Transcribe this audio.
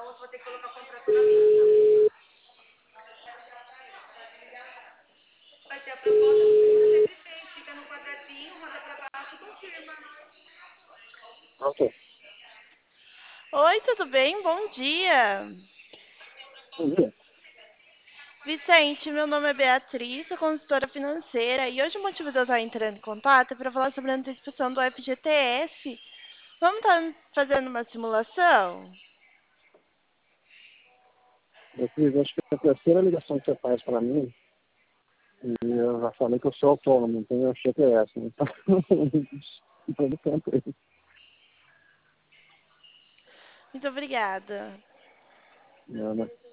Ok. Oi, tudo bem? Bom dia. Bom dia. Vicente, meu nome é Beatriz, sou consultora financeira e hoje o motivo de eu estar entrando em contato é para falar sobre a antecipação do FGTS. Vamos estar fazendo uma simulação? Beatriz, acho que é a terceira ligação que você faz para mim, e eu já falei que eu sou autônomo, não tenho FGTS, então, todo tempo aí. Muito obrigada. Não, né?